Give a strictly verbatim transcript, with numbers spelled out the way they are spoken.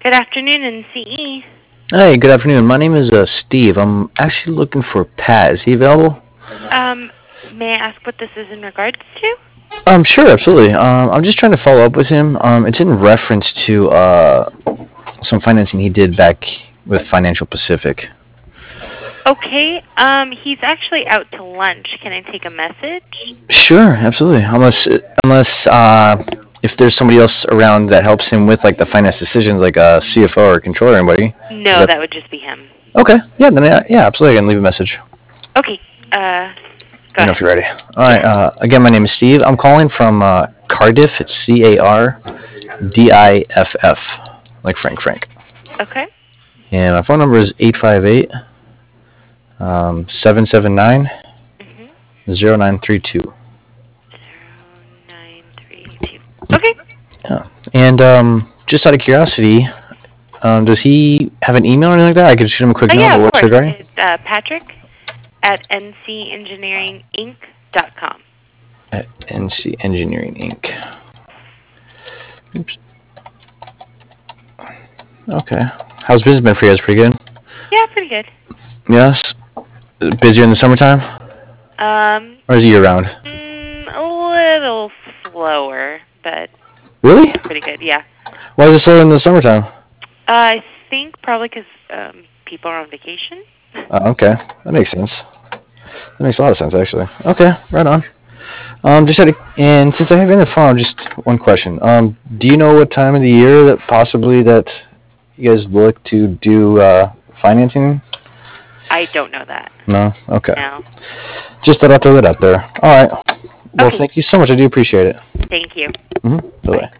Good afternoon, N C E. Hey, good afternoon. My name is uh, Steve. I'm actually looking for Pat. Is he available? Um, may I ask what this is in regards to? Um, sure, absolutely. Um, I'm just trying to follow up with him. Um, it's in reference to uh, some financing he did back with Financial Pacific. Okay, um, he's actually out to lunch. Can I take a message? Sure, absolutely. Unless, unless uh, if there's somebody else around that helps him with like the finance decisions, like a C F O or controller, or anybody. Is No, that that would just be him. okay? Yeah, then yeah, yeah, absolutely. I can leave a message. Okay, uh, Let go me know if ahead. you're ready. All right. Yeah. Uh, again, my name is Steve. I'm calling from uh, Cardiff. It's C A R D I F F, like Frank Frank. Okay. And my phone number is eight five eight um, seven seven nine Mhm. zero nine three two. Zero nine three two. Okay. Yeah. And um, just out of curiosity, um, does he have an email or anything like that? I could shoot him a quick Oh note, yeah, but of what's course. regarding? It's uh, Patrick at n c engineering inc dot com. At N C Engineering Incorporated. Oops. Okay. How's business been for you guys? Pretty good? Yeah, pretty good. Yes? Busier in the summertime? Um, Or is it year round? mm, a little slower, but Really? pretty good. Yeah. Why is it slower in the summertime? Uh, I think probably because um, people are on vacation. Oh, okay. That makes sense. That makes a lot of sense, actually. Okay, right on. Um, just had a, and since I have you on the phone, just one question. Um, do you know what time of the year that possibly that you guys look to do uh, financing? I don't know that. No. Okay. No. Just thought I'd throw that out there. All right. Well, Okay. thank you so much. I do appreciate it. Thank you. Mm-hmm. Bye Bye. bye.